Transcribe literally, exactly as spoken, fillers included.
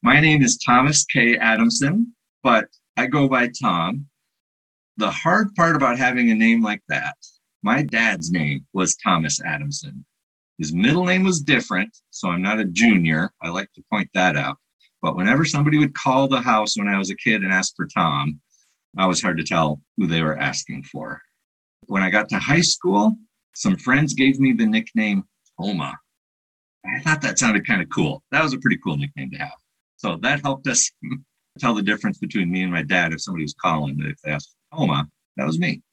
My name is Thomas K. Adamson, but I go by Tom. The hard part about having a name like that, my dad's name was Thomas Adamson. His middle name was different, so I'm not a junior. I like to point that out. But whenever somebody would call the house when I was a kid and ask for Tom, I was hard to tell who they were asking for. When I got to high school, some friends gave me the nickname Toma. I thought that sounded kind of cool. That was a pretty cool nickname to have. So that helped us tell the difference between me and my dad. If somebody was calling, if they asked Toma, that was me.